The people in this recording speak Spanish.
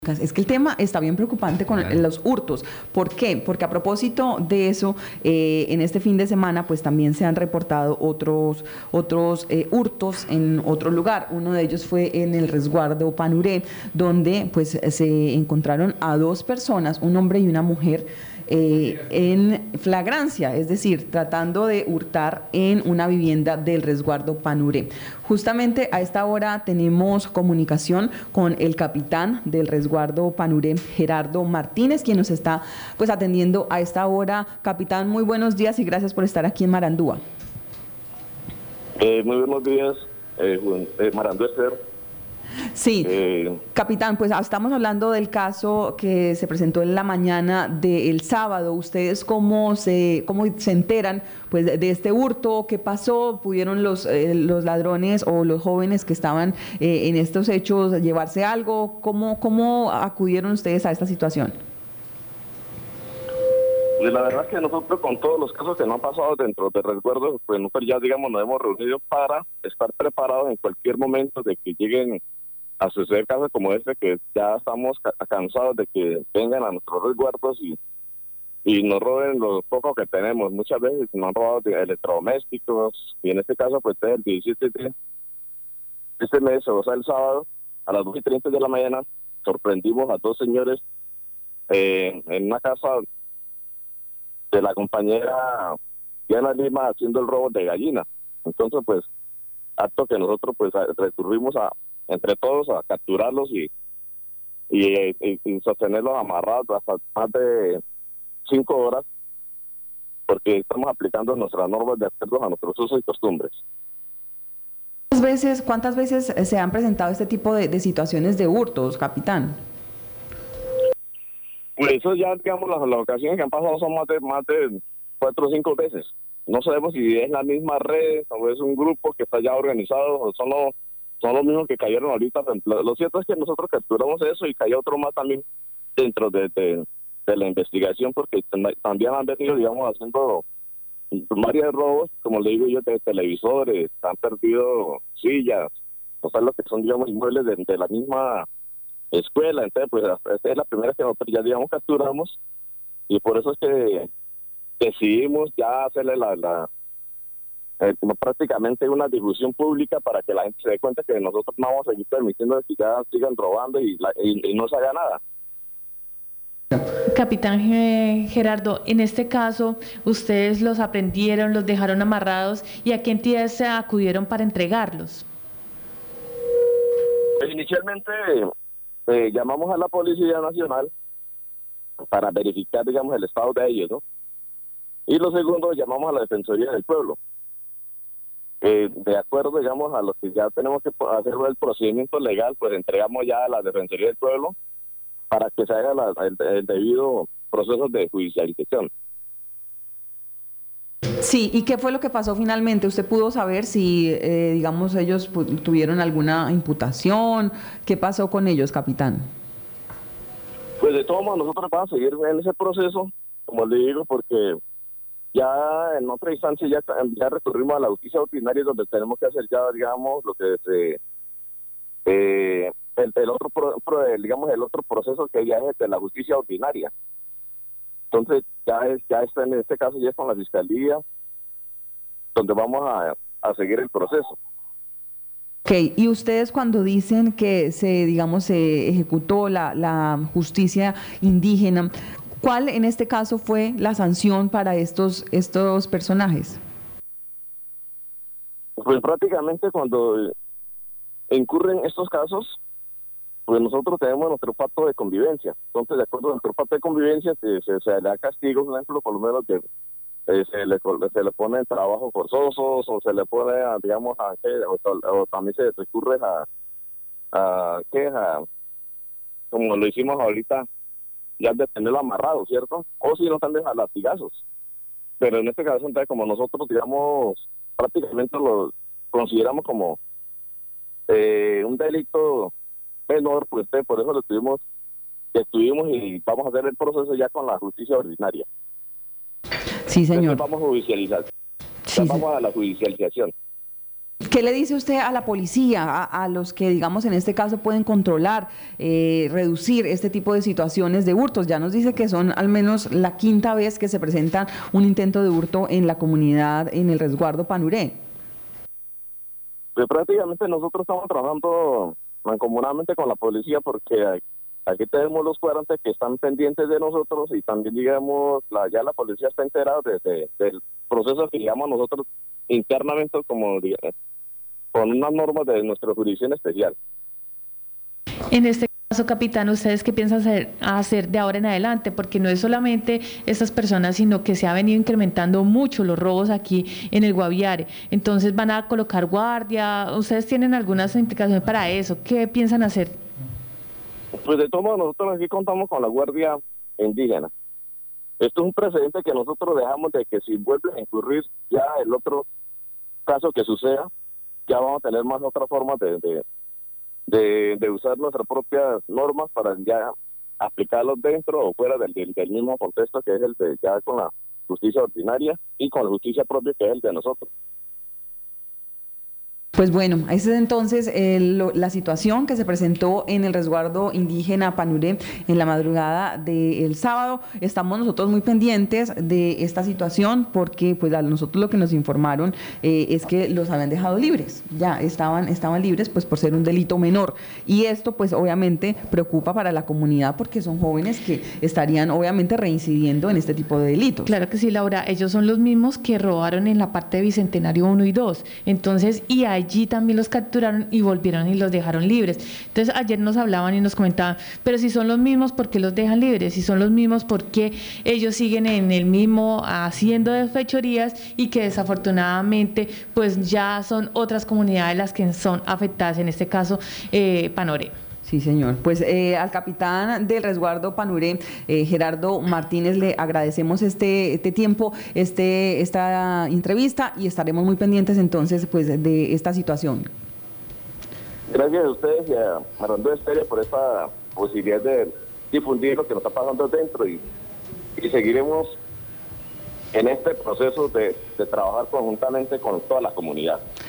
Es que el tema está bien preocupante con Claro. los hurtos. ¿Por qué? Porque a propósito de eso, en este fin de semana, pues también se han reportado otros hurtos en otro lugar. Uno de ellos fue en el resguardo Panuré, donde pues se encontraron a dos personas, un hombre y una mujer, en flagrancia, es decir, tratando de hurtar en una vivienda del resguardo Panuré. Justamente a esta hora tenemos comunicación con el capitán del resguardo Panuré, Gerardo Martínez, quien nos está pues atendiendo a esta hora. Capitán, muy buenos días y gracias por estar aquí en Marandúa. Muy buenos días, Marandúa Esther. Sí, capitán, pues estamos hablando del caso que se presentó en la mañana del sábado. ¿Ustedes cómo se enteran pues de este hurto? ¿Qué pasó? ¿Pudieron los ladrones o los jóvenes que estaban en estos hechos llevarse algo? ¿Cómo acudieron ustedes a esta situación? La verdad es que nosotros con todos los casos que nos han pasado dentro del resguardo, pues nosotros ya digamos nos hemos reunido para estar preparados en cualquier momento de que lleguen a suceder casos como este, que ya estamos cansados de que vengan a nuestros resguardos y nos roben lo poco que tenemos. Muchas veces nos han robado de electrodomésticos, y en este caso pues desde el 17 de este mes, o sea el sábado, a las 2:30 de la mañana, sorprendimos a dos señores en una casa de la compañera Diana Lima haciendo el robo de gallina. Entonces pues acto que nosotros pues recurrimos entre todos a capturarlos y sostenerlos amarrados hasta más de 5 horas, porque estamos aplicando nuestras normas de acuerdo a nuestros usos y costumbres. ¿Cuántas veces se han presentado este tipo de situaciones de hurtos, capitán? Pues eso ya, digamos, las ocasiones que han pasado son más de 4 o 5 veces. No sabemos si es la misma red o es un grupo que está ya organizado o son los mismos que cayeron ahorita. Lo cierto es que nosotros capturamos eso y cayó otro más también dentro de la investigación, porque también han venido, digamos, haciendo varios robos, como le digo yo, de televisores, han perdido sillas, o sea, lo que son, digamos, inmuebles de la misma escuela. Entonces pues esta es la primera que nosotros ya, digamos, capturamos, y por eso es que decidimos ya hacerle como prácticamente una difusión pública para que la gente se dé cuenta que nosotros no vamos a seguir permitiendo que ya sigan robando y no se haga nada. Capitán Gerardo, en este caso, ustedes los aprendieron, los dejaron amarrados, ¿y a qué entidades se acudieron para entregarlos? Pues inicialmente llamamos a la Policía Nacional para verificar, digamos, el estado de ellos, ¿no? Y lo segundo, llamamos a la Defensoría del Pueblo. De acuerdo, digamos, a lo que ya tenemos que hacer el procedimiento legal, pues entregamos ya a la Defensoría del Pueblo para que se haga el debido proceso de judicialización. Sí, ¿y qué fue lo que pasó finalmente? ¿Usted pudo saber si, digamos, ellos tuvieron alguna imputación? ¿Qué pasó con ellos, capitán? Pues de todos modos nosotros vamos a seguir en ese proceso, como le digo, porque ya en otra instancia ya recurrimos a la justicia ordinaria, donde tenemos que hacer ya, digamos, lo que digamos, el otro proceso que ya es de la justicia ordinaria. Entonces ya está en este caso ya es con la fiscalía, donde vamos a seguir el proceso. Ok, y ustedes cuando dicen que digamos, se ejecutó la justicia indígena, ¿cuál en este caso fue la sanción para estos personajes? Pues prácticamente cuando incurren estos casos, pues nosotros tenemos nuestro pacto de convivencia. Entonces, de acuerdo a nuestro pacto de convivencia, se le da castigo, por ejemplo, por lo menos se le pone trabajos forzosos, o se le pone, digamos, o también se recurre como lo hicimos ahorita, ya de tenerlo amarrado, ¿cierto? O si no, también a latigazos. Pero en este caso, entonces, como nosotros, digamos, prácticamente lo consideramos como un delito menor, pues por eso estuvimos y vamos a hacer el proceso ya con la justicia ordinaria. Sí, señor. Entonces vamos a judicializar. Sí, Vamos a la judicialización. ¿Qué le dice usted a la policía, a los que, digamos, en este caso pueden controlar, reducir este tipo de situaciones de hurtos? Ya nos dice que son al menos la quinta vez que se presenta un intento de hurto en la comunidad, en el resguardo Panuré. Pues prácticamente nosotros estamos trabajando mancomunadamente con la policía porque aquí tenemos los cuadrantes que están pendientes de nosotros y también, digamos, ya la policía está enterada del proceso que, digamos, nosotros internamente como con unas normas de nuestra jurisdicción especial. En este caso, capitán, ¿ustedes qué piensan hacer de ahora en adelante? Porque no es solamente estas personas, sino que se ha venido incrementando mucho los robos aquí en el Guaviare. Entonces, ¿van a colocar guardia? ¿Ustedes tienen algunas implicaciones para eso? ¿Qué piensan hacer? Pues de todo modo, nosotros aquí contamos con la Guardia Indígena. Esto es un precedente que nosotros dejamos de que si vuelve a incurrir ya el otro caso que suceda, ya vamos a tener más otras formas de usar nuestras propias normas para ya aplicarlos dentro o fuera del mismo contexto que es el de ya con la justicia ordinaria y con la justicia propia que es el de nosotros. Pues bueno, esa es entonces la situación que se presentó en el resguardo indígena Panuré en la madrugada del sábado. Estamos nosotros muy pendientes de esta situación porque pues a nosotros lo que nos informaron es que los habían dejado libres, ya estaban libres pues por ser un delito menor, y esto pues obviamente preocupa para la comunidad porque son jóvenes que estarían obviamente reincidiendo en este tipo de delitos. Claro que sí, Laura, ellos son los mismos que robaron en la parte de Bicentenario 1 y 2, entonces, y allí también los capturaron y volvieron y los dejaron libres. Entonces ayer nos hablaban y nos comentaban, pero si son los mismos, ¿por qué los dejan libres? Si son los mismos, ¿por qué ellos siguen en el mismo haciendo de fechorías y que desafortunadamente pues ya son otras comunidades las que son afectadas, en este caso Panuré? Sí, señor. Pues al capitán del resguardo Panuré, Gerardo Martínez, le agradecemos este tiempo, esta entrevista, y estaremos muy pendientes entonces pues de esta situación. Gracias a ustedes y a Marandó Estéreo por esta posibilidad de difundir lo que nos está pasando dentro y seguiremos en este proceso de trabajar conjuntamente con toda la comunidad.